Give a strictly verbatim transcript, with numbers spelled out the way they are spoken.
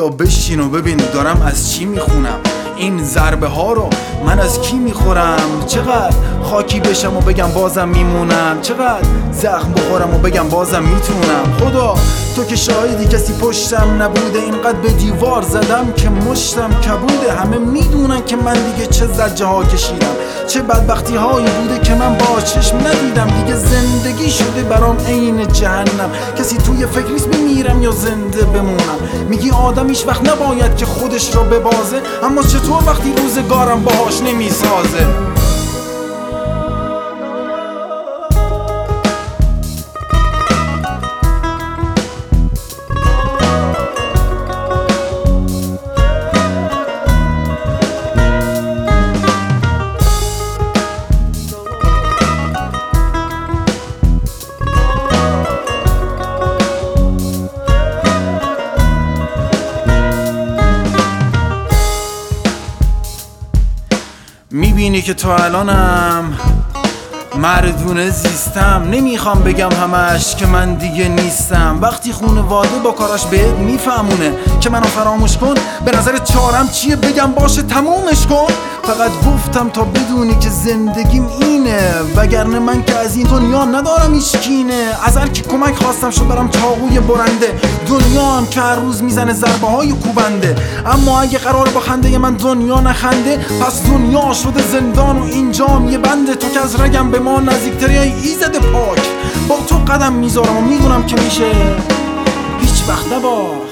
بیا بشین و ببین دارم از چی میخونم. این ضربه ها رو من از کی میخورم؟ چقدر خاکی بشم و بگم بازم میمونم؟ چقدر زخم بخورم و بگم بازم میتونم؟ خدا تو که شاهدی کسی پشتم نبوده، اینقدر به دیوار زدم که مشتم کبوده. همه میدونن که من دیگه چه زجه ها کشیدم، چه بدبختی هایی بوده که من با چشم ندیدم. دیگه زندگی شده برام عین جهنم، کسی توی فکر نیست بمیرم یا زنده بمونم. میگی آدم هیچ وقت نباید که خودش رو ببازه، اما چطور وقتی روزگارم باهاش نمیسازه؟ میبینی که تا الانم مردونه زیستم، نمیخوام بگم همش که من دیگه نیستم. وقتی خونواده با کاراش بهت میفهمونه که منو فراموش کن، به نظر چارم چیه بگم باشه تمومش کن؟ فقط گفتم تا بدونی که زندگیم اینه، وگرنه من که از این دنیا ندارم هیچ کینه. از هر کی کمک خواستم شد برام چاقوی برنده، دنیا هم که هر روز میزنه ضربه های کوبنده. اما اگه قرار با خنده من دنیا نخنده، پس دنیا شده زندان و اینجام یه بنده. تو که از رگم به ما نزدیکتری ای ایزد پاک، با تو قدم میذارم و میدونم که میشه هیچ وقت نباش.